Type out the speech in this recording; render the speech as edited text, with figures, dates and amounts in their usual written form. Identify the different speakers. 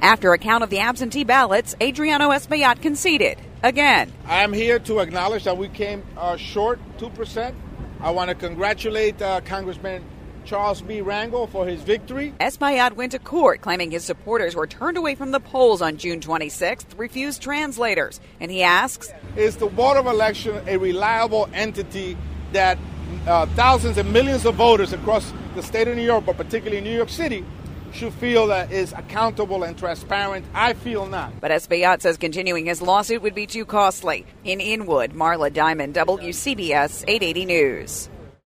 Speaker 1: After a count of the absentee ballots, Adriano Espaillat conceded again.
Speaker 2: I am here to acknowledge that we came short 2%. I want to congratulate Congressman Charles B. Rangel for his victory.
Speaker 1: Espaillat went to court claiming his supporters were turned away from the polls on June 26th, refused translators. And he asks,
Speaker 2: is the Board of Election a reliable entity that thousands and millions of voters across the state of New York, but particularly New York City, should feel that is accountable and transparent? I feel not.
Speaker 1: But Espaillat says continuing his lawsuit would be too costly. In Inwood, Marla Diamond, WCBS 880 News.